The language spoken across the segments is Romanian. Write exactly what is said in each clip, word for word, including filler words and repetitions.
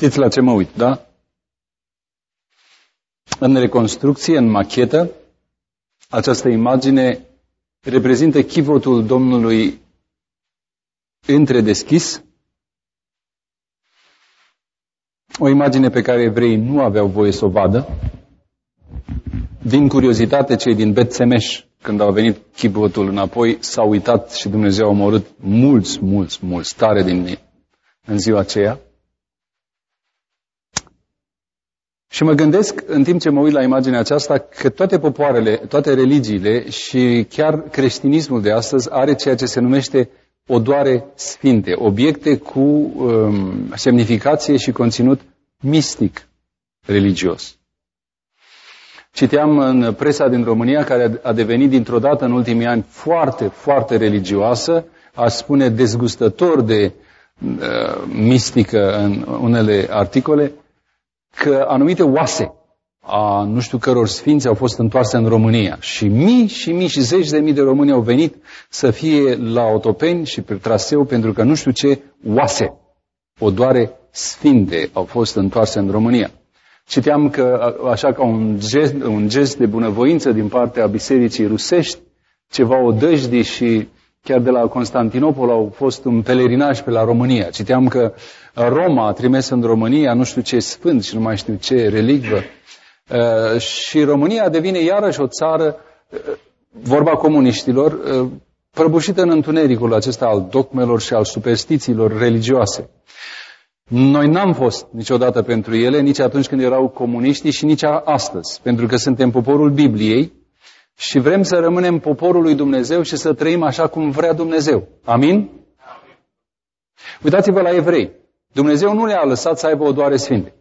Știți la ce mă uit, da? În reconstrucție, în machetă, această imagine reprezintă chivotul Domnului întredeschis, o imagine pe care evreii nu aveau voie să o vadă. Din curiozitate, cei din Bet Semeș, când au venit chivotul înapoi, s-au uitat și Dumnezeu a omorât mulți, mulți, mulți tare din ei în ziua aceea. Și mă gândesc, în timp ce mă uit la imaginea aceasta, că toate popoarele, toate religiile și chiar creștinismul de astăzi are ceea ce se numește odoare sfinte, obiecte cu um, semnificație și conținut mistic religios. Citeam în presa din România, care a devenit dintr-o dată în ultimii ani foarte, foarte religioasă, aș spune dezgustător de uh, mistică în unele articole, că anumite oase a nu știu căror sfinți au fost întoarse în România. Și mii și mii și zeci de mii de români au venit să fie la Otopeni și pe traseu pentru că nu știu ce oase, odoare sfinte, au fost întoarse în România. Citeam că, așa ca un gest, un gest de bunăvoință din partea Bisericii Rusești, ceva odăjdii și chiar de la Constantinopol au fost un pelerinaj pe la România. Citeam că Roma a trimis în România nu știu ce sfânt și nu mai știu ce relicvă. Uh, și România devine iarăși o țară, uh, vorba comuniștilor, uh, prăbușită în întunericul acesta al dogmelor și al superstițiilor religioase. Noi n-am fost niciodată pentru ele, nici atunci când erau comuniștii și nici astăzi, pentru că suntem poporul Bibliei și vrem să rămânem poporul lui Dumnezeu și să trăim așa cum vrea Dumnezeu. Amin? Amin. Uitați-vă la evrei. Dumnezeu nu le-a lăsat să aibă odoare sfinte.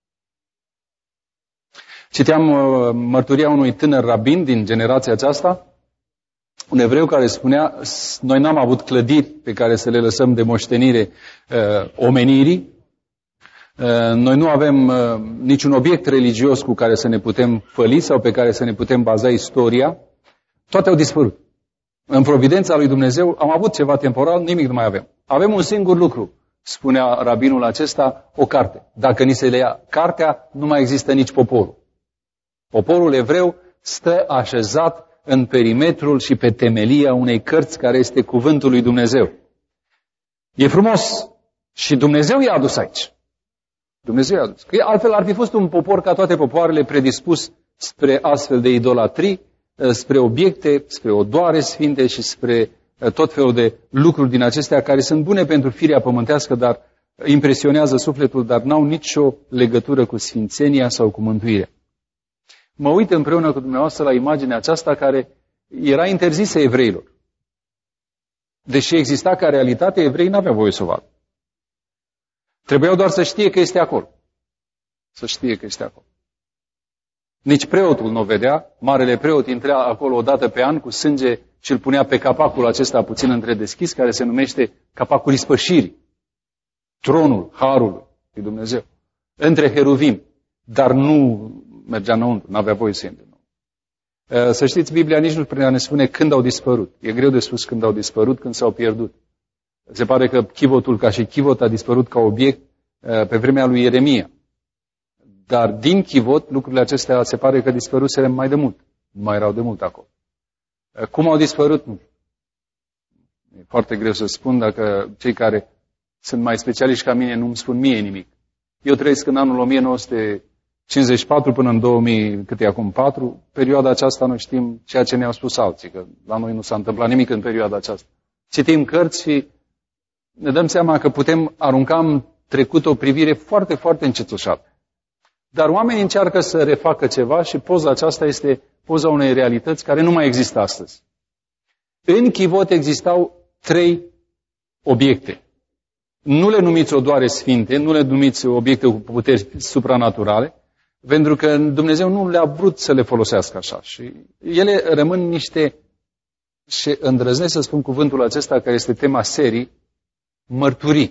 Citeam uh, mărturia unui tânăr rabin din generația aceasta, un evreu care spunea, noi n-am avut clădiri pe care să le lăsăm de moștenire uh, omenirii, uh, noi nu avem uh, niciun obiect religios cu care să ne putem făli sau pe care să ne putem baza istoria, toate au dispărut. În providența lui Dumnezeu am avut ceva temporal, nimic nu mai avem. Avem un singur lucru, spunea rabinul acesta, o carte. Dacă ni se le ia cartea, nu mai există nici poporul. Poporul evreu stă așezat în perimetrul și pe temelia unei cărți care este cuvântul lui Dumnezeu. E frumos și Dumnezeu i-a adus aici. Dumnezeu i-a adus. Că altfel ar fi fost un popor ca toate popoarele predispus spre astfel de idolatrii, spre obiecte, spre odoare sfinte și spre tot felul de lucruri din acestea care sunt bune pentru firea pământească, dar impresionează sufletul, dar n-au nicio legătură cu sfințenia sau cu mântuirea. Mă uit împreună cu dumneavoastră la imaginea aceasta care era interzisă evreilor. Deși exista ca realitate, evreii n-aveau voie să o vadă. Trebuiau doar să știe că este acolo. Să știe că este acolo. Nici preotul nu o vedea. Marele preot intra acolo o dată pe an cu sânge și îl punea pe capacul acesta puțin întredeschis, care se numește capacul ispășirii. Tronul Harului lui Dumnezeu. Între heruvim. Dar nu mergea înăuntru, n-avea voie să intre. Să știți, Biblia nici nu prea ne spune când au dispărut. E greu de spus când au dispărut, când s-au pierdut. Se pare că chivotul ca și chivot a dispărut ca obiect pe vremea lui Ieremia. Dar din chivot, lucrurile acestea se pare că dispăruseră mai de mult. Nu mai erau de mult acolo. Cum au dispărut? Nu. E foarte greu să spun dacă cei care sunt mai specialiști ca mine nu îmi spun mie nimic. Eu trăiesc în anul o mie nouă sute cincizeci și patru până în două mii, cât e acum, patru. Perioada aceasta noi știm ceea ce ne-au spus alții, că la noi nu s-a întâmplat nimic în perioada aceasta. Citim cărți și ne dăm seama că putem arunca în trecut o privire foarte, foarte încețușată. Dar oamenii încearcă să refacă ceva și poza aceasta este poza unei realități care nu mai există astăzi. În chivot existau trei obiecte. Nu le numiți odoare sfinte, nu le numiți obiecte cu puteri supranaturale, pentru că Dumnezeu nu le-a vrut să le folosească așa. Și ele rămân niște, și îndrăznesc să spun cuvântul acesta care este tema serii, mărturii.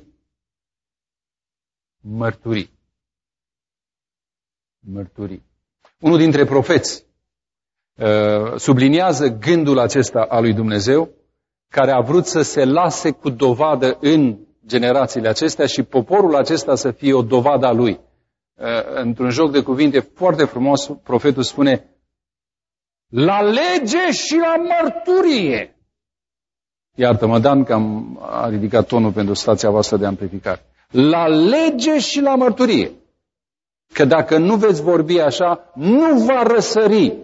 Mărturii. Mărturii. Unul dintre profeți uh, subliniază gândul acesta al lui Dumnezeu, care a vrut să se lase cu dovadă în generațiile acestea și poporul acesta să fie o dovadă a lui. Într-un joc de cuvinte foarte frumos, profetul spune: la lege și la mărturie. Iartă-mă, Dan, că am a ridicat tonul pentru stația voastră de amplificare. La lege și la mărturie. Că dacă nu veți vorbi așa, nu va răsări.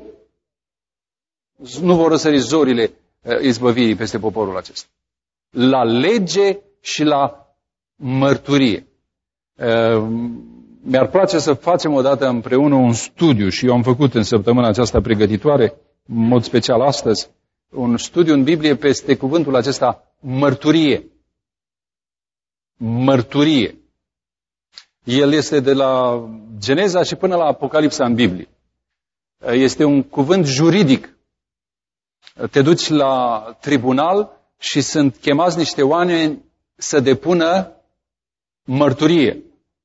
Nu vor răsări zorile izbăvirii peste poporul acesta. La lege și la mărturie. Mi-ar place să facem odată împreună un studiu și eu am făcut în săptămâna aceasta pregătitoare, în mod special astăzi, un studiu în Biblie peste cuvântul acesta mărturie. Mărturie. El este de la Geneza și până la Apocalipsa în Biblie. Este un cuvânt juridic. Te duci la tribunal și sunt chemați niște oameni să depună mărturie.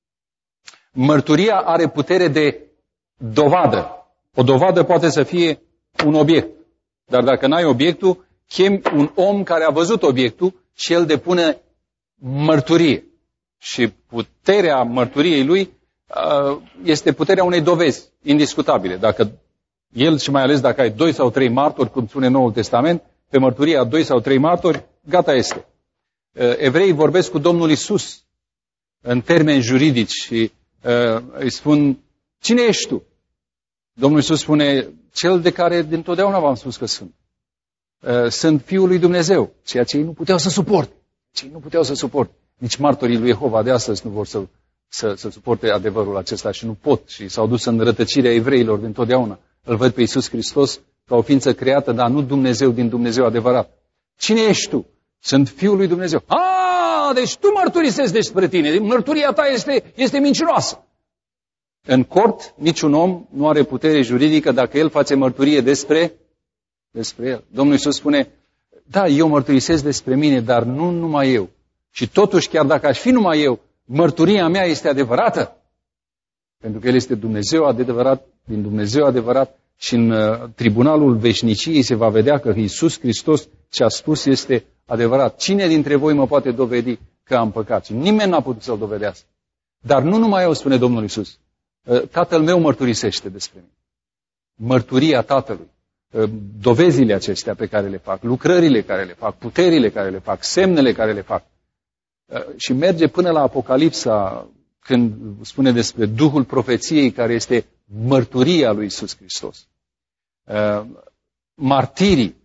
Mărturia are putere de dovadă. O dovadă poate să fie un obiect. Dar dacă n-ai obiectul, chemi un om care a văzut obiectul și el depune mărturie. Și puterea mărturiei lui este puterea unei dovezi indiscutabile. Dacă el, și mai ales dacă ai doi sau trei martori, cum spune Noul Testament, pe mărturia doi sau trei martori, gata este. Evreii vorbesc cu Domnul Iisus în termeni juridici și uh, îi spun: cine ești tu? Domnul Iisus spune: cel de care dintotdeauna v-am spus că sunt. Uh, sunt Fiul lui Dumnezeu, ceea ce ei nu puteau să suporte. Cei nu puteau să suporte. Nici martorii lui Jehova de astăzi nu vor să, să, să suporte adevărul acesta și nu pot. Și s-au dus în rătăcirea evreilor dintotdeauna. Îl văd pe Iisus Hristos ca o ființă creată, dar nu Dumnezeu din Dumnezeu adevărat. Cine ești tu? Sunt Fiul lui Dumnezeu. A, deci tu mărturisezi despre tine. Mărturia ta este, este mincinoasă. În cort, niciun om nu are putere juridică dacă el face mărturie despre, despre el. Domnul Iisus spune: da, eu mărturisesc despre mine, dar nu numai eu. Și totuși, chiar dacă aș fi numai eu, mărturia mea este adevărată. Pentru că El este Dumnezeu adevărat, din Dumnezeu adevărat, și în uh, tribunalul veșniciei se va vedea că Iisus Hristos ce a spus este adevărat. Cine dintre voi mă poate dovedi că am păcat? Și nimeni n-a putut să-L dovedească. Dar nu numai eu, spune Domnul Iisus. Uh, Tatăl meu mărturisește despre mine. Mărturia Tatălui. Uh, dovezile acestea pe care le fac, lucrările care le fac, puterile care le fac, semnele care le fac. Uh, și merge până la Apocalipsa, când spune despre Duhul profeției, care este mărturia lui Iisus Hristos. Uh, martirii,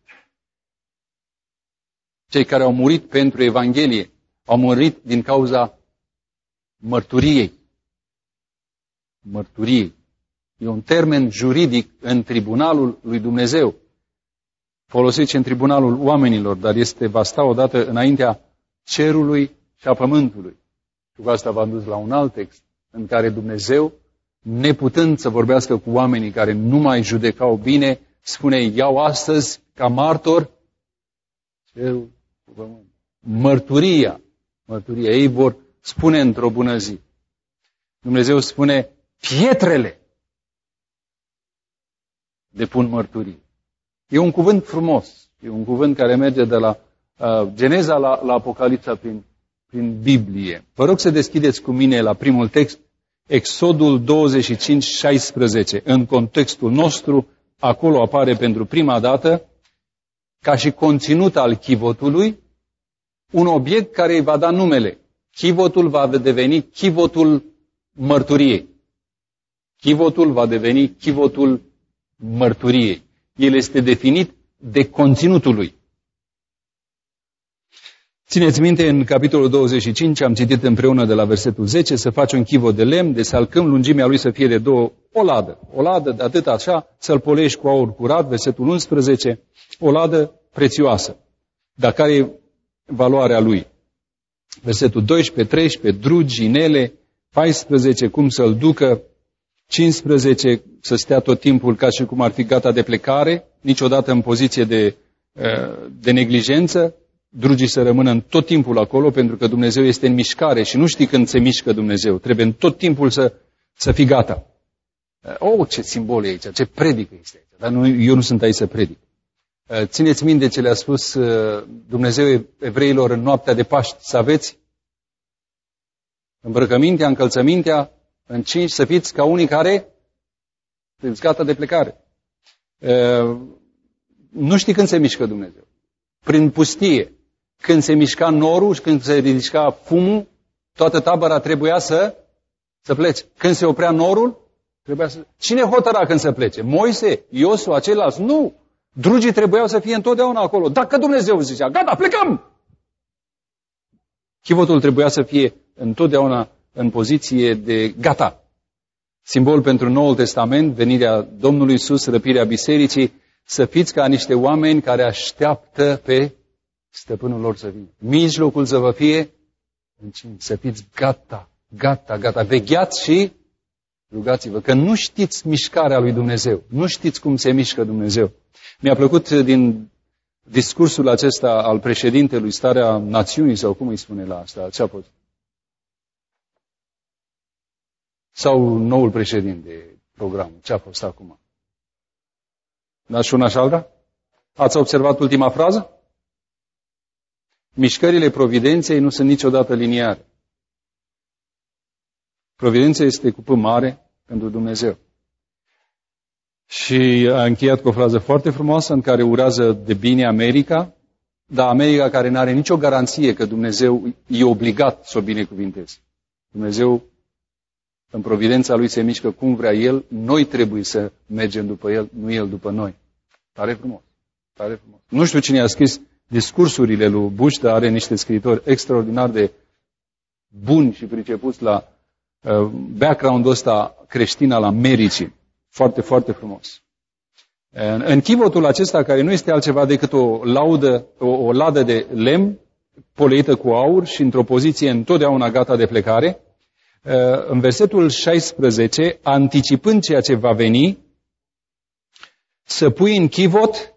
cei care au murit pentru Evanghelie, au murit din cauza mărturiei. Mărturiei. E un termen juridic în tribunalul lui Dumnezeu, folosit și în tribunalul oamenilor, dar este, va sta odată înaintea cerului și a pământului. Și cu asta v-am dus la un alt text, în care Dumnezeu, neputând să vorbească cu oamenii care nu mai judecau bine, spune: iau astăzi ca martor cerul și pământul. Mărturia. Mărturia. Ei vor spune într-o bună zi. Dumnezeu spune: pietrele depun mărturie. E un cuvânt frumos. E un cuvânt care merge de la uh, Geneza la, la Apocalipsa prin, prin Biblie. Vă rog să deschideți cu mine la primul text, Exodul douăzeci și cinci, șaisprezece. În contextul nostru, acolo apare pentru prima dată, ca și conținut al chivotului, un obiect care îi va da numele. Chivotul va deveni chivotul mărturiei. Chivotul va deveni chivotul mărturiei. El este definit de conținutul lui. Țineți minte, în capitolul douăzeci și cinci am citit împreună de la versetul zece: să faci un chivot de lemn, de salcâm, lungimea lui să fie de două, o ladă. O ladă de atât așa, să-l polești cu aur curat, versetul unsprezece, o ladă prețioasă. Dar care e valoarea lui? Versetul doisprezece, treisprezece, drugi, inele, paisprezece, cum să-l ducă, cincisprezece, să stea tot timpul ca și cum ar fi gata de plecare, niciodată în poziție de, de neglijență, drugii să rămână în tot timpul acolo, pentru că Dumnezeu este în mișcare și nu știi când se mișcă Dumnezeu. Trebuie în tot timpul să, să fii gata. Oh, ce simbol e aici, ce predică este aici. Dar nu, eu nu sunt aici să predic. Țineți minte ce le-a spus Dumnezeu evreilor în noaptea de Paști, să aveți îmbrăcămintea, încălțămintea, încinși, să fiți ca unii care sunteți gata de plecare. Uh, nu știi când se mișcă Dumnezeu. Prin pustie. Când se mișca norul și când se ridica fumul, toată tabăra trebuia să, să plece. Când se oprea norul, trebuia să... Cine hotăra când să plece? Moise? Iosua? Ceilalți? Nu! Drugii trebuiau să fie întotdeauna acolo. Dacă Dumnezeu zicea, gata, plecăm! Chivotul trebuia să fie întotdeauna în poziție de gata. Simbol pentru Noul Testament, venirea Domnului Iisus, răpirea bisericii, să fiți ca niște oameni care așteaptă pe stăpânul lor să vină. Mijlocul să vă fie încins, să fiți gata, gata, gata. Vegheați și rugați-vă, că nu știți mișcarea lui Dumnezeu. Nu știți cum se mișcă Dumnezeu. Mi-a plăcut din discursul acesta al președintelui, starea națiunii, sau cum îi spune la asta, ce a fost? Sau noul președinte, programul, ce a fost acum? Da, și una și alta? Ați observat ultima frază? Mișcările providenței nu sunt niciodată liniare. Providența este cu P mare pentru Dumnezeu. Și a încheiat cu o frază foarte frumoasă în care urează de bine America, dar America care nu are nicio garanție că Dumnezeu e obligat să o binecuvinteze. Dumnezeu, în providența Lui, se mișcă cum vrea El, noi trebuie să mergem după El, nu El după noi. Tare frumos, tare frumos. Nu știu cine a scris discursurile lui Bush, dar are niște scriitori extraordinar de buni și pricepuți la uh, background-ul ăsta creștin al Americii. Foarte, foarte frumos. În chivotul acesta, care nu este altceva decât o laudă, o, o ladă de lemn poleită cu aur și într-o poziție întotdeauna gata de plecare, în versetul șaisprezece, anticipând ceea ce va veni, să pui în chivot,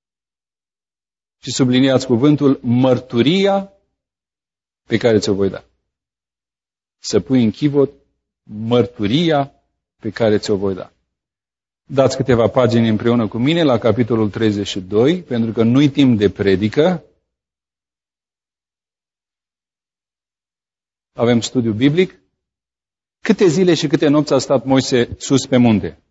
și subliniați cuvântul, mărturia pe care ți-o voi da. Să pui în chivot mărturia pe care ți-o voi da. Dați câteva pagini împreună cu mine la capitolul treizeci și doi, pentru că nu-i timp de predică. Avem studiu biblic. Câte zile și câte nopți a stat Moise sus pe munte?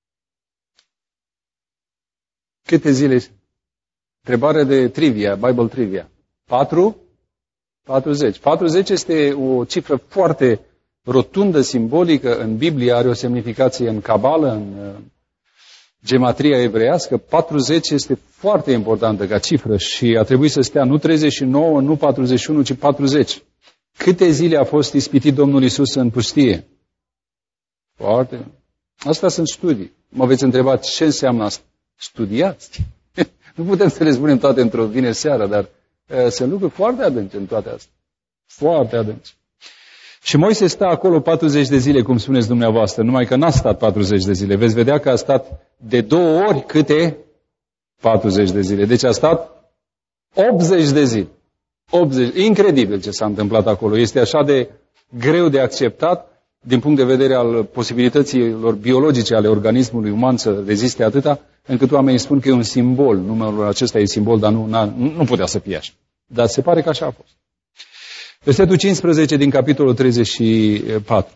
Câte zile? Întrebare de trivia, Bible trivia. Patru? patruzeci. patruzeci este o cifră foarte rotundă, simbolică în Biblie, are o semnificație în Cabală, în gematria evreiască. patruzeci este foarte importantă ca cifră și a trebuit să stea nu treizeci și nouă, nu patruzeci și unu, ci patruzeci. Câte zile a fost ispitit Domnul Iisus în pustie? Foarte. Astea sunt studii. Mă veți întreba ce înseamnă asta. Studiați. Nu putem să le spunem toate într-o vineri seara, dar uh, sunt lucruri foarte adânci în toate astea. Foarte adânci. Și Moise stă acolo patruzeci de zile, cum spuneți dumneavoastră, numai că n-a stat patruzeci de zile. Veți vedea că a stat de două ori câte patruzeci de zile. Deci a stat optzeci de zile. optzeci. Incredibil ce s-a întâmplat acolo. Este așa de greu de acceptat din punct de vedere al posibilităților biologice ale organismului uman să reziste atâta, încât oamenii spun că e un simbol. Numărul acesta e simbol, dar nu, nu putea să fie așa. Dar se pare că așa a fost. Versetul cincisprezece din capitolul treizeci și patru.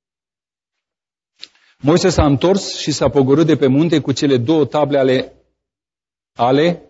Moise s-a întors și s-a pogorât de pe munte cu cele două table ale, ale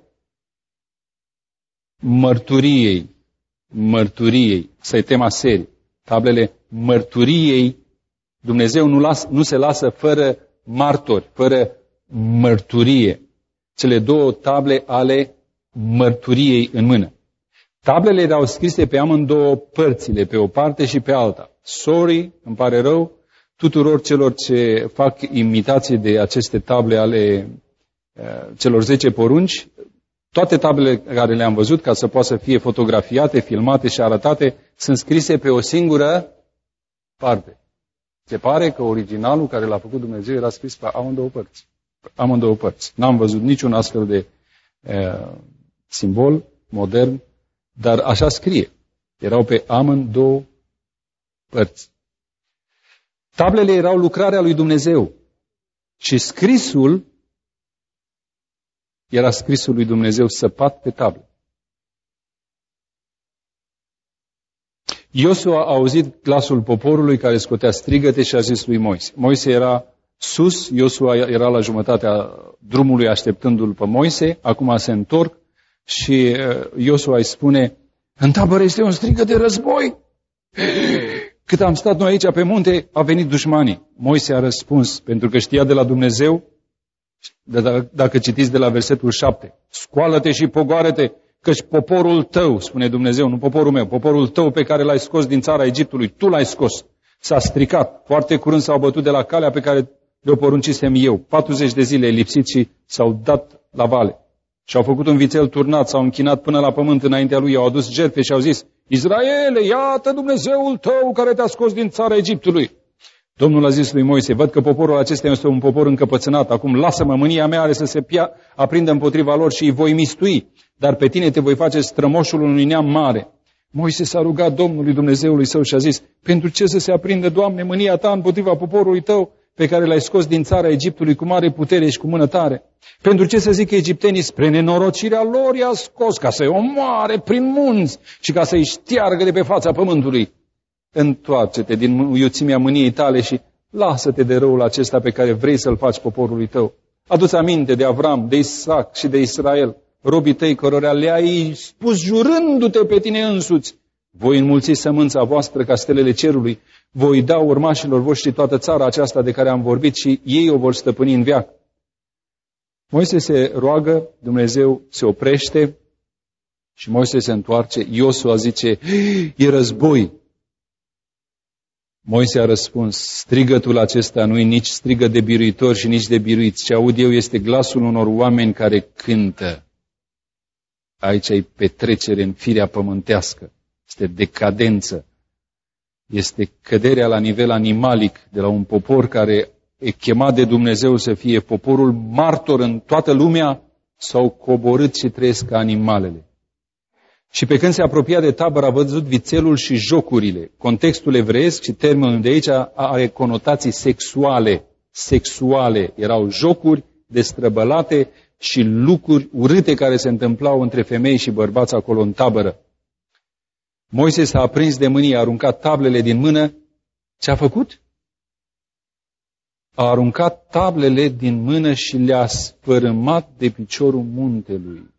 mărturiei. Mărturiei. Asta e tema serii. Tablele mărturiei. Dumnezeu nu, las, nu se lasă fără martori, fără mărturie. Cele două table ale mărturiei în mână. Tablele erau scrise pe amândouă părțile, pe o parte și pe alta. Sorry, îmi pare rău, tuturor celor ce fac imitație de aceste table ale uh, celor zece porunci, toate tablele care le-am văzut, ca să poată să fie fotografiate, filmate și arătate, sunt scrise pe o singură parte. Se pare că originalul care l-a făcut Dumnezeu era scris pe amândouă părți. Pe amândouă părți. N-am văzut niciun astfel de uh, simbol modern, dar așa scrie. Erau pe amândouă părți. Tablele erau lucrarea lui Dumnezeu și scrisul era scrisul lui Dumnezeu săpat pe tablă. Iosua a auzit glasul poporului care scotea strigăte și a zis lui Moise. Moise era sus, Iosua era la jumătatea drumului așteptându-l pe Moise, acum se întorc și Iosua îi spune, în tabără este un strigăt de război. Cât am stat noi aici pe munte, a venit dușmanii. Moise a răspuns, pentru că știa de la Dumnezeu, dacă citiți de la versetul șapte, scoală-te și pogoară-te, căci poporul tău, spune Dumnezeu, nu poporul meu, poporul tău pe care l-ai scos din țara Egiptului, tu l-ai scos, s-a stricat, foarte curând s-au bătut de la calea pe care le-o poruncisem eu, patruzeci de zile lipsit și s-au dat la vale. Și au făcut un vițel turnat, s-au închinat până la pământ înaintea lui, au adus jertfe și au zis, Israele, iată Dumnezeul tău care te-a scos din țara Egiptului. Domnul a zis lui Moise, văd că poporul acesta este un popor încăpățânat, acum lasă-mă, mânia mea are să se pia, aprindă împotriva lor și îi voi mistui, dar pe tine te voi face strămoșul unui neam mare. Moise s-a rugat Domnului Dumnezeului său și a zis, pentru ce să se aprindă, Doamne, mânia ta împotriva poporului tău, pe care l-ai scos din țara Egiptului cu mare putere și cu mână tare? Pentru ce să zic egiptenii, spre nenorocirea lor i-a scos, ca să-i omoare prin munți și ca să-i șteargă de pe fața pământului? Întoarce-te din iuțimea mâniei tale și lasă-te de răul acesta pe care vrei să-l faci poporului tău. Adu-ți aminte de Avram, de Isaac și de Israel, robii tăi cărora le-ai spus jurându-te pe tine însuți. Voi înmulți sămânța voastră ca stelele cerului, voi da urmașilor voștri toată țara aceasta de care am vorbit și ei o vor stăpâni în veac. Moise se roagă, Dumnezeu se oprește și Moise se întoarce. Iosua zice, e război. Moise a răspuns, strigătul acesta nu e nici strigă de biruitori și nici de biruiți. Ce aud eu este glasul unor oameni care cântă. Aici e petrecere în firea pământească. Este decadență. Este căderea la nivel animalic de la un popor care e chemat de Dumnezeu să fie poporul martor în toată lumea, s-au coborât și trăiesc ca animalele. Și pe când se apropia de tabără, a văzut vițelul și jocurile. Contextul evreiesc și termenul de aici are conotații sexuale. Sexuale. Erau jocuri destrăbălate și lucruri urâte care se întâmplau între femei și bărbați acolo în tabără. Moise s-a aprins de mânie, a aruncat tablele din mână. Ce a făcut? A aruncat tablele din mână și le-a sfărâmat de piciorul muntelui.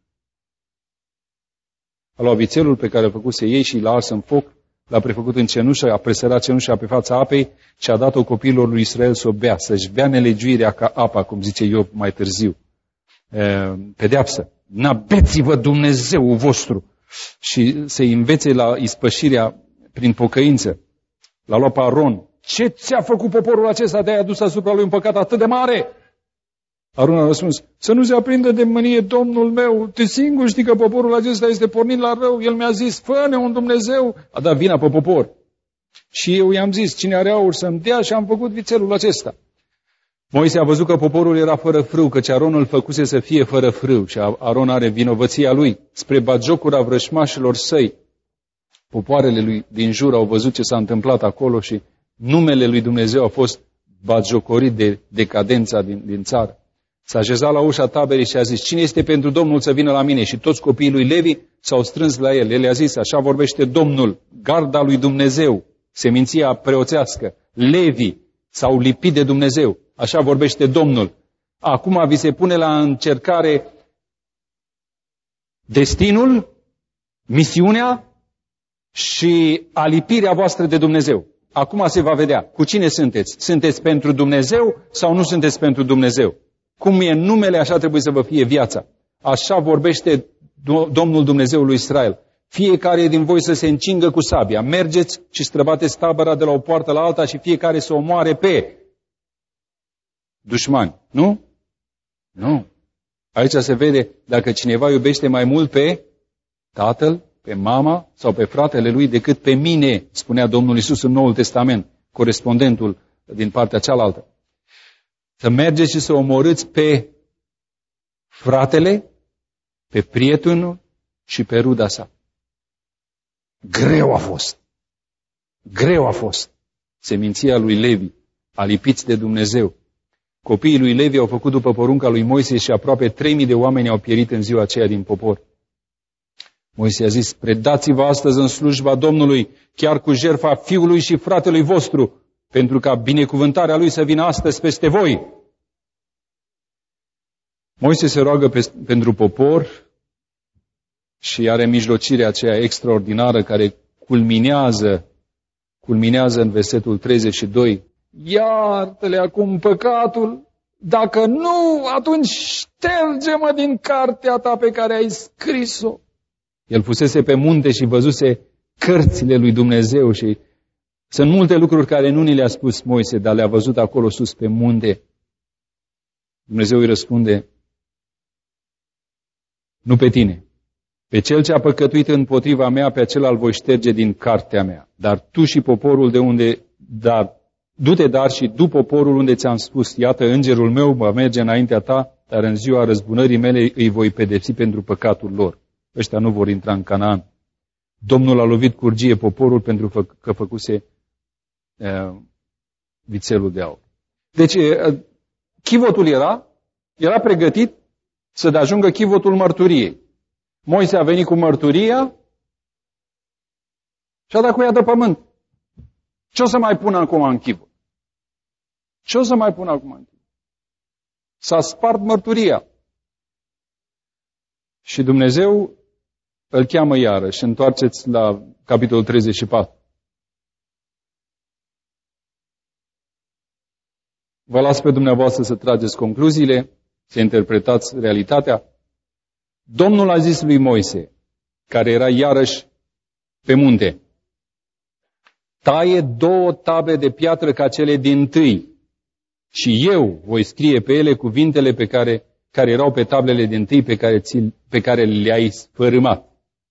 A luat vițelul pe care a făcuse ei și l-a ars în foc, l-a prefăcut în cenușă, a presărat cenușa pe fața apei și a dat-o copiilor lui Israel să o bea, să-și bea nelegiuirea ca apa, cum zice Iov mai târziu. E, pedeapsă. N-abeți-vă Dumnezeul vostru! Și se învețe la ispășirea prin pocăință. L-a luat pe Aron. Ce ți-a făcut poporul acesta de a-i adus asupra lui un păcat atât de mare? Aron a răspuns, să nu se aprindă de mânie Domnul meu, tu singur știi că poporul acesta este pornit la rău, el mi-a zis, fă-ne un Dumnezeu, a dat vina pe popor. Și eu i-am zis, cine are aur să-mi dea și am făcut vițelul acesta. Moise a văzut că poporul era fără frâu, căci Aron îl făcuse să fie fără frâu și Aron are vinovăția lui, spre batjocura vrășmașilor săi. Popoarele lui din jur au văzut ce s-a întâmplat acolo și numele lui Dumnezeu a fost batjocorit de decadența din, din țară. S-a așezat la ușa taberei și a zis, cine este pentru Domnul să vină la mine? Și toți copiii lui Levi s-au strâns la el. El i-a zis, așa vorbește Domnul, garda lui Dumnezeu, seminția preoțească, Levi s-au lipit de Dumnezeu. Așa vorbește Domnul. Acum vi se pune la încercare destinul, misiunea și alipirea voastră de Dumnezeu. Acum se va vedea cu cine sunteți. Sunteți pentru Dumnezeu sau nu sunteți pentru Dumnezeu? Cum e numele, așa trebuie să vă fie viața. Așa vorbește Domnul Dumnezeul lui Israel. Fiecare din voi să se încingă cu sabia. Mergeți și străbateți tabăra de la o poartă la alta și fiecare să omoare pe dușmani. Nu? Nu. Aici se vede dacă cineva iubește mai mult pe tatăl, pe mama sau pe fratele lui decât pe mine, spunea Domnul Iisus în Noul Testament, corespondentul din partea cealaltă. Să mergeți și să omorâți pe fratele, pe prietenul și pe ruda sa. Greu a fost. Greu a fost. Seminția lui Levi, alipiți de Dumnezeu. Copiii lui Levi au făcut după porunca lui Moise și aproape trei mii de oameni au pierit în ziua aceea din popor. Moise a zis, predați-vă astăzi în slujba Domnului, chiar cu jertfa fiului și fratelui vostru, pentru ca binecuvântarea lui să vină astăzi peste voi. Moise se roagă pe, pentru popor și are mijlocirea aceea extraordinară care culminează, culminează în versetul treizeci și doi. Iartă-le acum păcatul, dacă nu, atunci șterge-mă din cartea ta pe care ai scris-o. El fusese pe munte și văzuse cărțile lui Dumnezeu și sunt multe lucruri care nu ni le-a spus Moise, dar le-a văzut acolo sus pe munte. Dumnezeu îi răspunde, nu pe tine, pe cel ce a păcătuit împotriva mea, pe acela îl voi șterge din cartea mea. Dar tu și poporul de unde, dar, du-te dar și du poporul unde ți-am spus, iată, îngerul meu va merge înaintea ta, dar în ziua răzbunării mele îi voi pedepsi pentru păcatul lor. Ăștia nu vor intra în Canaan. Domnul a lovit cu urgie poporul pentru că făcuse uh, vițelul de aur. Deci, uh, chivotul era, era pregătit să ajungă chivotul mărturiei. Moise a venit cu mărturia și a dat cu ea de pământ. Ce o să mai pună acum în chivot? Ce o să mai pună acum în chivot? S-a spart mărturia. Și Dumnezeu îl cheamă iarăși. Întoarceți la capitolul treizeci și patru. Vă las pe dumneavoastră să trageți concluziile, să interpretați realitatea. Domnul a zis lui Moise, care era iarăși pe munte, taie două table de piatră ca cele dintâi și eu voi scrie pe ele cuvintele pe care, care erau pe tablele dintâi pe care, pe care le-ai sfărâmat.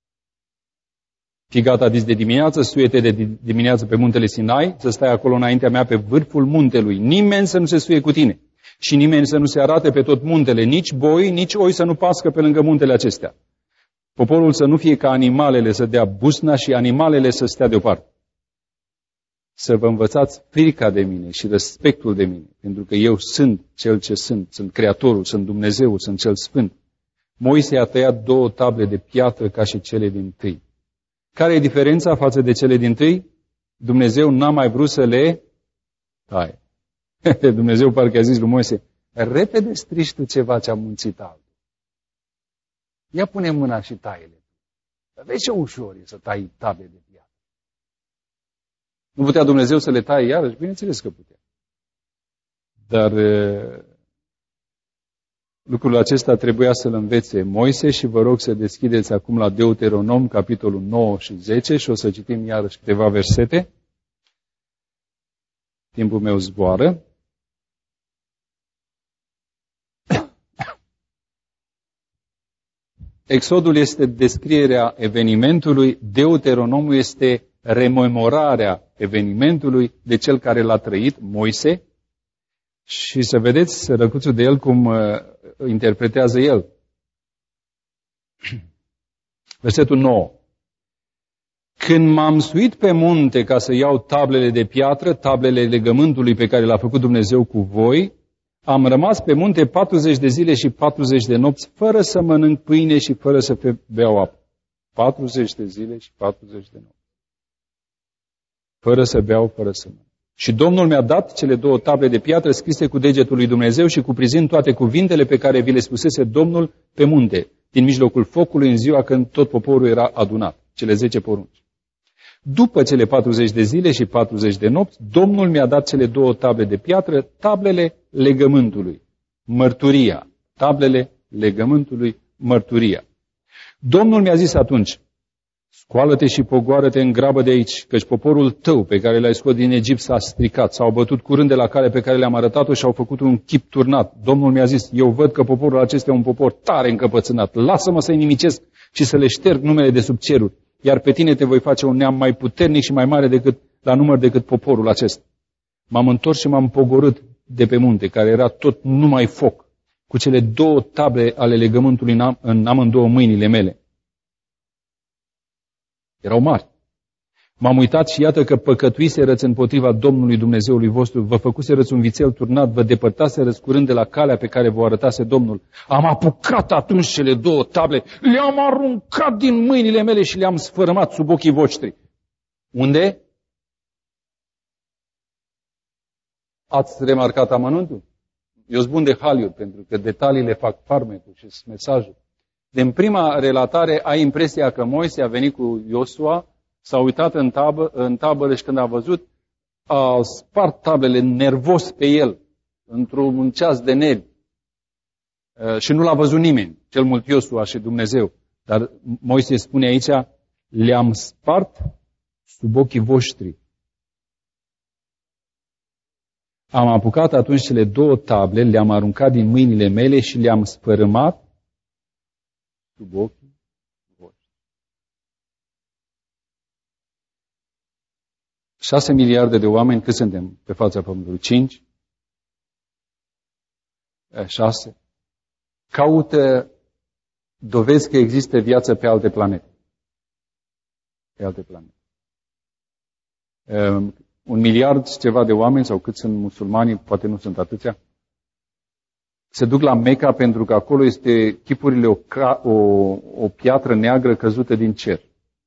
Fii gata dis de dimineață, suiete de dimineață pe muntele Sinai, să stai acolo înaintea mea pe vârful muntelui. Nimeni să nu se suie cu tine și nimeni să nu se arate pe tot muntele, nici boi, nici oi să nu pască pe lângă muntele acestea. Poporul să nu fie ca animalele să dea busna și animalele să stea deoparte. Să vă învățați frica de mine și respectul de mine, pentru că eu sunt cel ce sunt, sunt Creatorul, sunt Dumnezeu, sunt cel Sfânt. Moise a tăiat două table de piatră ca și cele dintâi. Care e diferența față de cele dintâi? Dumnezeu n-a mai vrut să le taie. Dumnezeu parcă a zis lui Moise, repede strici tu ceva ce a muncit altul. Ia pune mâna și taie-le. Dar vezi ce ușor e să tai table de piatră. Nu putea Dumnezeu să le taie iarăși? Bineînțeles că putea. Dar lucrul acesta trebuia să-l învețe Moise și vă rog să deschideți acum la Deuteronom, capitolul nouă și zece și o să citim iarăși câteva versete. Timpul meu zboară. Exodul este descrierea evenimentului, Deuteronomul este rememorarea evenimentului de cel care l-a trăit, Moise, și să vedeți sărăcuțul de el cum uh, interpretează el. Versetul nouă. Când m-am suit pe munte ca să iau tablele de piatră, tablele legământului pe care l-a făcut Dumnezeu cu voi, am rămas pe munte patruzeci de zile și patruzeci de nopți, fără să mănânc pâine și fără să beau apă. patruzeci de zile și patruzeci de nopți. Fără să beau, fără să mănânc. Și Domnul mi-a dat cele două table de piatră scrise cu degetul lui Dumnezeu și cuprinzând toate cuvintele pe care vi le spusese Domnul pe munte, din mijlocul focului în ziua când tot poporul era adunat, cele zece porunci. După cele patruzeci de zile și patruzeci de nopți, Domnul mi-a dat cele două table de piatră, tablele legământului, mărturia, tablele legământului, mărturia. Domnul mi-a zis atunci, scoală-te și pogoară-te în grabă de aici, căci poporul tău pe care l-ai scos din Egipt s-a stricat, s-au bătut curând de la cale pe care le-am arătat-o și au făcut un chip turnat. Domnul mi-a zis, eu văd că poporul acesta e un popor tare încăpățânat, lasă-mă să-i nimicesc și să le șterg numele de sub ceruri, iar pe tine te voi face un neam mai puternic și mai mare decât la număr decât poporul acesta. M-am întors și m-am pogorât de pe munte, care era tot numai foc, cu cele două table ale legământului în, am, în amândouă mâinile mele. Erau mari. M-am uitat și iată că păcătuiserăți împotriva Domnului Dumnezeului vostru, vă făcuserăți un vițel turnat, vă depărtaserăți curând de la calea pe care vă arătase Domnul. Am apucat atunci cele două table, le-am aruncat din mâinile mele și le-am sfărâmat sub ochii voștri. Unde? Ați remarcat amănuntul? Eu sunt bun de Hollywood, pentru că detaliile fac farmecul și mesajul. Din prima relatare ai impresia că Moise a venit cu Iosua, s-a uitat în, tabă, în tabără și când a văzut, a spart tablele nervos pe el, într-un ceas de nervi. Și nu l-a văzut nimeni, cel mult Iosua și Dumnezeu. Dar Moise spune aici, le-am spart sub ochii voștri. Am apucat atunci cele două table, le-am aruncat din mâinile mele și le-am sfărâmat sub ochii voștri. Șase miliarde de oameni, cât suntem pe fața Pământului? Cinci? Șase? Caută dovezi că există viață pe alte planete. Pe alte planete. Um, un miliard și ceva de oameni, sau cât sunt musulmani, poate nu sunt atâția, se duc la Meca pentru că acolo este chipurile o, o, o piatră neagră căzută din cer.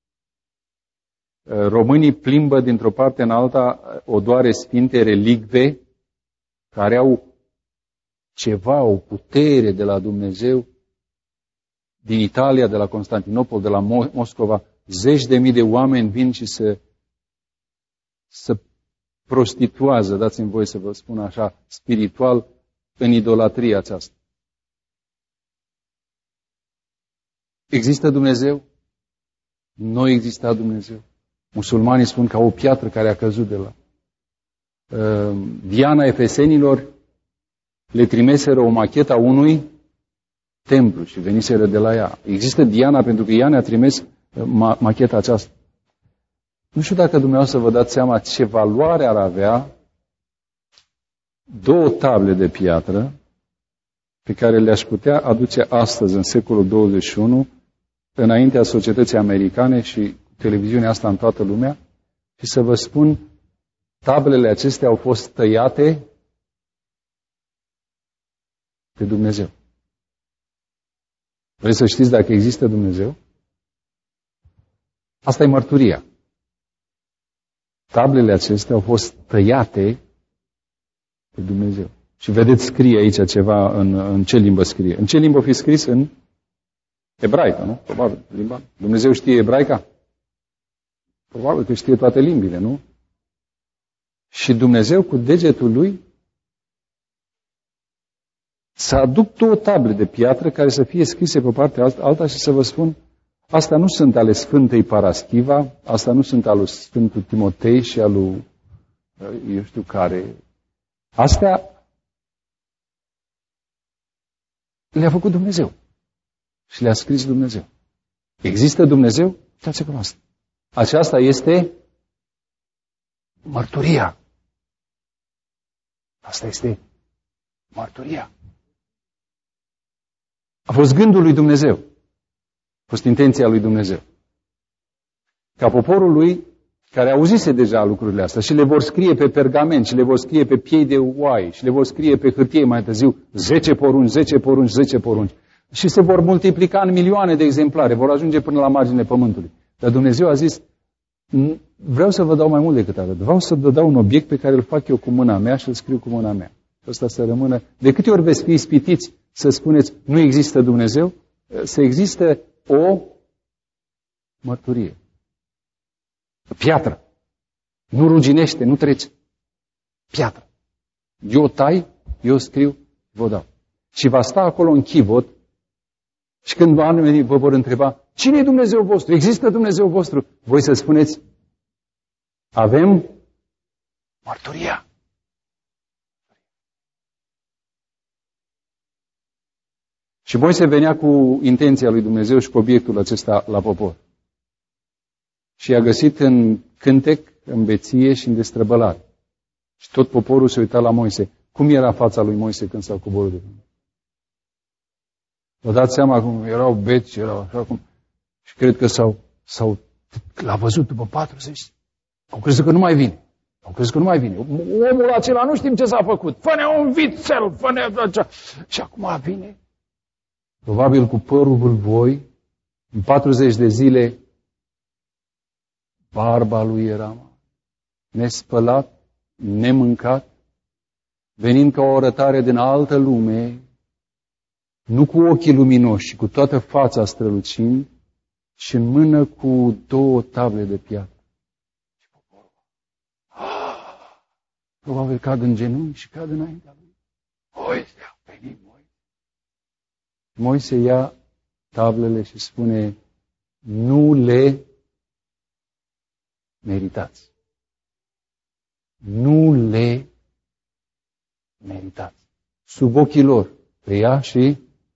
Românii plimbă dintr-o parte în alta odoare sfinte, relicve, care au ceva, o putere de la Dumnezeu, din Italia, de la Constantinopol, de la Moscova. Zeci de mii de oameni vin și se, se prostituează, dați-mi voie să vă spun așa, spiritual, în idolatria aceasta. Există Dumnezeu? Nu exista Dumnezeu. Musulmanii spun ca o piatră care a căzut de la uh, Diana Efesenilor, le trimeseră o machetă a unui templu și veniseră de la ea. Există Diana pentru că ea ne-a trimis ma- macheta aceasta. Nu știu dacă dumneavoastră vă dați seama ce valoare ar avea două table de piatră pe care le-aș putea aduce astăzi, în secolul douăzeci și unu, înaintea societății americane și televiziunea asta în toată lumea, și să vă spun, tablele acestea au fost tăiate de Dumnezeu. Vreți să știți dacă există Dumnezeu? Asta e mărturia. Tablele acestea au fost tăiate de Dumnezeu. Și vedeți, scrie aici ceva, în, în ce limbă scrie. În ce limbă o fi scris? În ebraică, nu? Probabil, limba. Dumnezeu știe ebraica? Probabil că știe toate limbile, nu? Și Dumnezeu cu degetul lui să aduc două table de piatră care să fie scrise pe partea alta și să vă spun, astea nu sunt ale Sfântei Paraschiva, astea nu sunt ale Sfântul Timotei și al lui, eu știu care. Astea le-a făcut Dumnezeu și le-a scris Dumnezeu. Există Dumnezeu? Uitați-vă la asta. Aceasta este mărturia. Asta este mărturia. A fost gândul lui Dumnezeu. A fost intenția lui Dumnezeu. Ca poporul lui, care auzise deja lucrurile astea și le vor scrie pe pergament, și le vor scrie pe piei de oaie, și le vor scrie pe hârtie mai târziu, zece porunci, zece porunci, zece porunci. Și se vor multiplica în milioane de exemplare, vor ajunge până la marginea pământului. Dar Dumnezeu a zis, vreau să vă dau mai mult decât atât. Vreau să vă dau un obiect pe care îl fac eu cu mâna mea și îl scriu cu mâna mea. Ăsta să rămână. De câte ori veți fi ispitiți să spuneți, nu există Dumnezeu, să existe o mărturie. O piatră. Nu ruginește, nu trece. Piatră. Eu tai, eu scriu, vă dau. Și va sta acolo în chivot și când oamenii vă vor întreba, cine e Dumnezeu vostru? Există Dumnezeu vostru? Voi să spuneți, avem mărturia. Și Moise venea cu intenția lui Dumnezeu și cu obiectul acesta la popor. Și i-a găsit în cântec, în beție și în destrăbălare. Și tot poporul se uita la Moise. Cum era fața lui Moise când s-a coborât de pământ? Vă dați seama cum erau beți, erau așa cum... Și cred că s-au, s-au, l-a văzut după patruzeci Au crezut că nu mai vine. Au crezut că nu mai vine. Omul acela nu știm ce s-a făcut. Fă-ne un vițel, fă-ne... Și acum vine. Probabil cu părul vâlvoi, în patruzeci de zile, barba lui era nespălat, nemâncat, venind ca o arătare din altă lume, nu cu ochii luminoși, ci cu toată fața strălucind, și în mână cu două table de piatră. Și poporul, ah, probabil cad în genunchi și cad înaintea lui. Moise, a venit Moise. Moise ia tablele și spune, nu le meritați. Nu le meritați. Sub ochii lor le ia și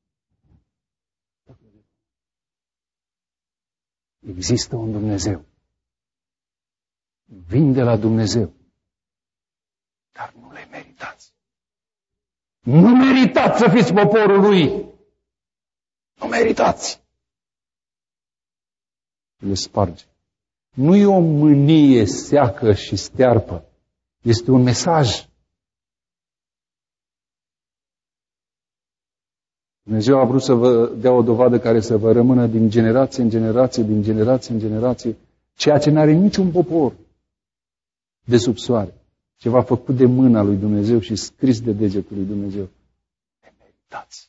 există un Dumnezeu. Vin de la Dumnezeu. Dar nu le meritați. Nu meritați să fiți poporul lui. Nu meritați. Le sparge. Nu e o mânie seacă și stearpă. Este un mesaj. Dumnezeu a vrut să vă dea o dovadă care să vă rămână din generație în generație, din generație în generație, ceea ce n-are niciun popor de sub soare. Ceva făcut de mâna lui Dumnezeu și scris de degetul lui Dumnezeu. Le meritați.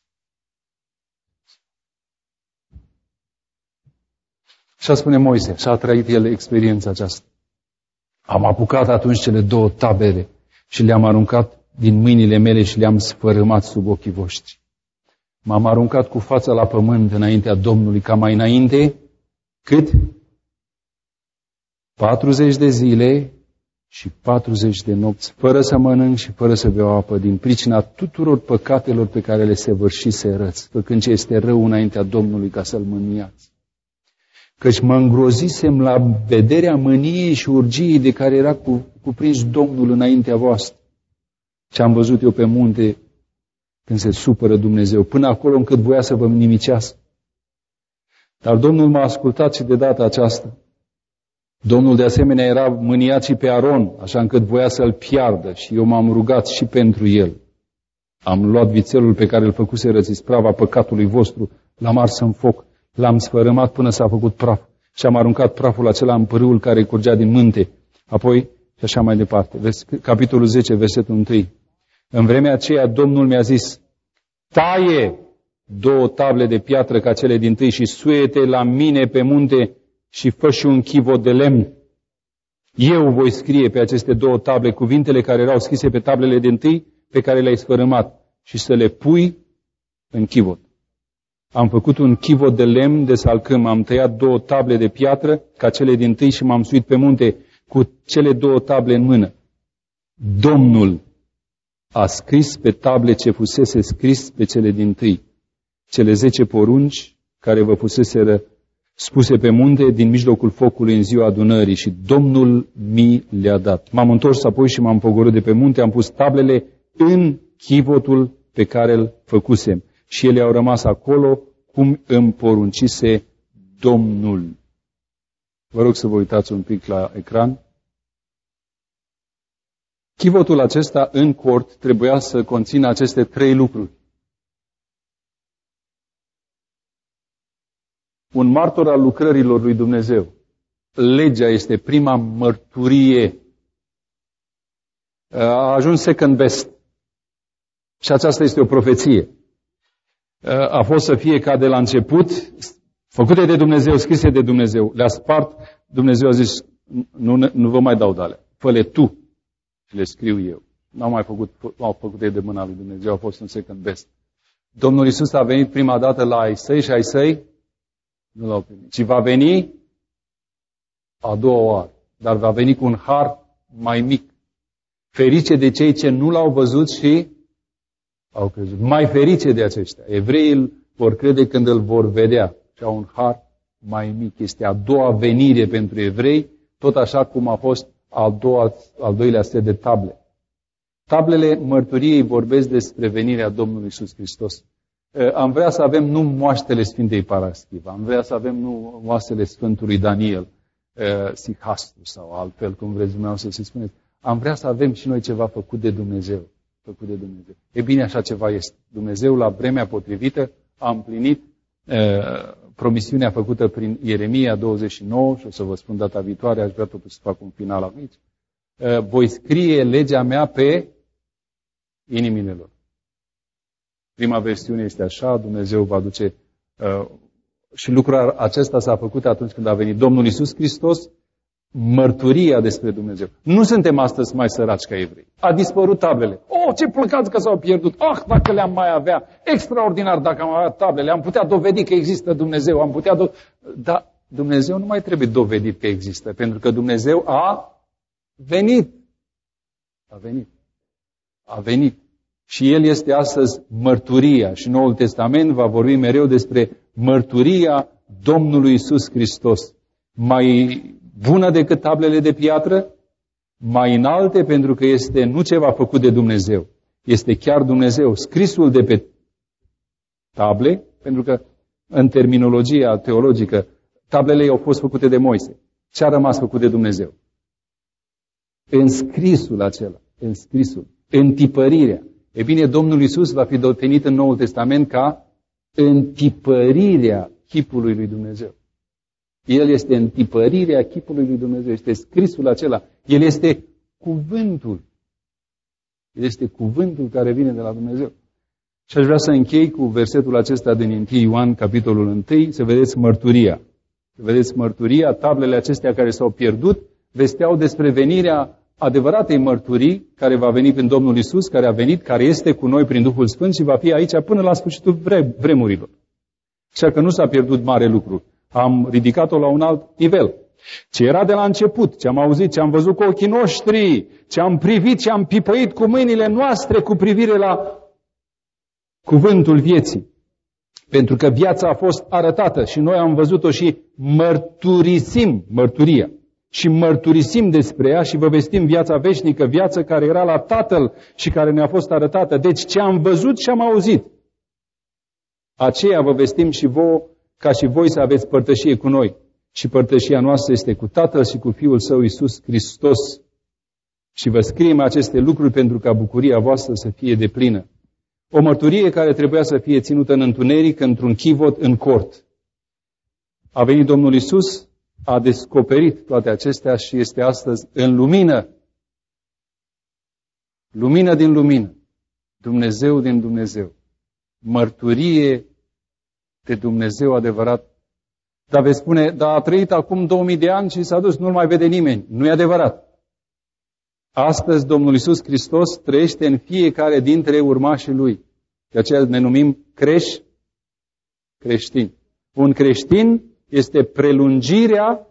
Și a spune Moise, și a trăit el experiența aceasta. Am apucat atunci cele două tabere și le-am aruncat din mâinile mele și le-am sfărâmat sub ochii voștri. M-am aruncat cu fața la pământ înaintea Domnului, ca mai înainte, cât? patruzeci de zile și patruzeci de nopți, fără să mănânc și fără să beau apă, din pricina tuturor păcatelor pe care le săvârșiserăți, făcând ce este rău înaintea Domnului, ca să-L mâniați. Căci mă îngrozisem la vederea mâniei și urgiei de care era cuprins Domnul înaintea voastră. Ce am văzut eu pe munte când se supără Dumnezeu, până acolo încât voia să vă nimicească. Dar Domnul m-a ascultat și de data aceasta. Domnul de asemenea era mâniat și pe Aron, așa încât voia să-l piardă și eu m-am rugat și pentru el. Am luat vițelul pe care îl făcuserăți isprava păcatului vostru, l-am ars în foc, l-am sfărâmat până s-a făcut praf și am aruncat praful acela în pârâul care curgea din mânte. Apoi, și așa mai departe. Vers, capitolul zece, versetul unu. În vremea aceea Domnul mi-a zis, taie două table de piatră ca cele dintâi și suie-te la mine pe munte și fă și un chivot de lemn. Eu voi scrie pe aceste două table cuvintele care erau scrise pe tablele dintâi pe care le-ai sfărâmat și să le pui în chivot. Am făcut un chivot de lemn de salcâm, am tăiat două table de piatră ca cele dintâi și m-am suit pe munte cu cele două table în mână. Domnul a scris pe table ce fusese scris pe cele dintâi, cele zece porunci care vă fuseseră spuse pe munte din mijlocul focului în ziua adunării și Domnul mi le-a dat. M-am întors apoi și m-am pogorât de pe munte, am pus tablele în chivotul pe care îl făcusem și ele au rămas acolo cum îmi poruncise Domnul. Vă rog să vă uitați un pic la ecran. Chivotul acesta în cort trebuia să conțină aceste trei lucruri. Un martor al lucrărilor lui Dumnezeu. Legea este prima mărturie. A ajuns second best. Și aceasta este o profeție. A fost să fie ca de la început, făcute de Dumnezeu, scrise de Dumnezeu. Le-a spart, Dumnezeu a zis, nu, nu vă mai dau de alea. Fă-le tu și le scriu eu. N-au mai făcut, au făcut de mâna lui Dumnezeu, au fost un second best. Domnul Iisus a venit prima dată la ai săi și ai săi nu l-au primit. Ci va veni a doua oară, dar va veni cu un har mai mic. Ferice de cei ce nu l-au văzut și au crezut. Mai ferice de aceștia. Evreii îl vor crede când îl vor vedea. Și au un har mai mic. Este a doua venire pentru evrei, tot așa cum a fost al, doua, al doilea set de table. Tablele mărturiei vorbesc despre venirea Domnului Iisus Hristos. Am vrea să avem nu moaștele Sfintei Paraschiva, am vrea să avem nu moaștele Sfântului Daniel, uh, sihastru sau altfel, cum vreți dumneavoastră să spuneți. Am vrea să avem și noi ceva făcut de Dumnezeu. Făcut de Dumnezeu. E bine, așa ceva este. Dumnezeu, la vremea potrivită, a împlinit uh, promisiunea făcută prin Ieremia douăzeci și nouă, și o să vă spun data viitoare, aș vrea totuși să fac un final aici. Uh, voi scrie legea mea pe inimile lor. Prima versiune este așa, Dumnezeu va duce, uh, și lucrul acesta s-a făcut atunci când a venit Domnul Iisus Hristos, mărturia despre Dumnezeu. Nu suntem astăzi mai săraci ca evrei. A dispărut tablele. Oh, ce păcat că s-au pierdut. Ah, dacă le-am mai avea. Extraordinar dacă am avea tablele. Am putea dovedi că există Dumnezeu. Am putea do... Dar Dumnezeu nu mai trebuie dovedit că există. Pentru că Dumnezeu a venit. A venit. A venit. Și El este astăzi mărturia. Și Noul Testament va vorbi mereu despre mărturia Domnului Iisus Hristos. Mai bună decât tablele de piatră, mai înalte pentru că este nu ceva făcut de Dumnezeu. Este chiar Dumnezeu. Scrisul de pe table, pentru că în terminologia teologică, tablele au fost făcute de Moise. Ce a rămas făcut de Dumnezeu? În scrisul acela, în scrisul, în tipărirea. E bine, Domnul Iisus va fi definit în Noul Testament ca întipărirea chipului lui Dumnezeu. El este întipărirea chipului lui Dumnezeu, este scrisul acela. El este cuvântul. El este cuvântul care vine de la Dumnezeu. Și aș vrea să închei cu versetul acesta din întâi Ioan, capitolul unu, să vedeți mărturia. Să vedeți mărturia, tablele acestea care s-au pierdut, vesteau despre venirea adevăratei mărturii care va veni prin Domnul Iisus, care a venit, care este cu noi prin Duhul Sfânt și va fi aici până la sfârșitul vremurilor. Așa că nu s-a pierdut mare lucru. Am ridicat-o la un alt nivel. Ce era de la început, ce am auzit, ce am văzut cu ochii noștri, ce am privit, ce am pipăit cu mâinile noastre cu privire la cuvântul vieții. Pentru că viața a fost arătată și noi am văzut-o și mărturisim mărturia. Și mărturisim despre ea și vă vestim viața veșnică, viața care era la Tatăl și care ne-a fost arătată. Deci ce am văzut și am auzit, aceea vă vestim și vouă, ca și voi să aveți părtășie cu noi. Și părtășia noastră este cu Tatăl și cu Fiul Său, Iisus Hristos. Și vă scriem aceste lucruri pentru ca bucuria voastră să fie deplină. O mărturie care trebuia să fie ținută în întuneric, într-un chivot, în cort. A venit Domnul Iisus, a descoperit toate acestea și este astăzi în lumină. Lumină din lumină. Dumnezeu din Dumnezeu. Mărturie de Dumnezeu adevărat. Dar veți spune, dar a trăit acum două mii de ani și s-a dus, nu-L mai vede nimeni. Nu e adevărat. Astăzi Domnul Iisus Hristos trăiește în fiecare dintre urmașii Lui. De aceea ne numim creș, creștini. Un creștin este prelungirea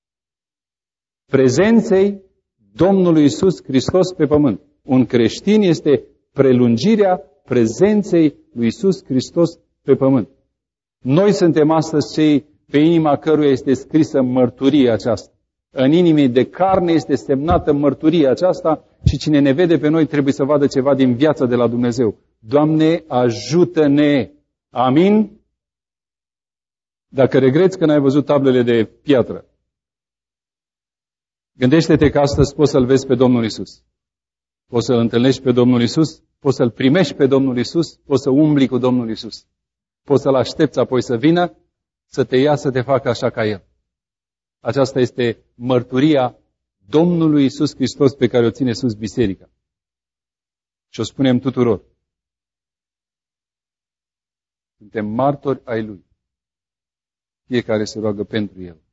prezenței Domnului Iisus Hristos pe pământ. Un creștin este prelungirea prezenței lui Iisus Hristos pe pământ. Noi suntem astăzi cei pe inima căruia este scrisă mărturia aceasta. În inimii de carne este semnată mărturia aceasta și cine ne vede pe noi trebuie să vadă ceva din viața de la Dumnezeu. Doamne, ajută-ne! Amin? Dacă regreți că n-ai văzut tablele de piatră, gândește-te că astăzi poți să-L vezi pe Domnul Iisus. Poți să-L întâlnești pe Domnul Iisus, poți să-L primești pe Domnul Iisus, poți să umbli cu Domnul Iisus. Poți să-L aștepți apoi să vină, să te ia, să te facă așa ca El. Aceasta este mărturia Domnului Iisus Hristos pe care o ține sus biserica. Și o spunem tuturor. Suntem martori ai Lui. Fiecare se roagă pentru El.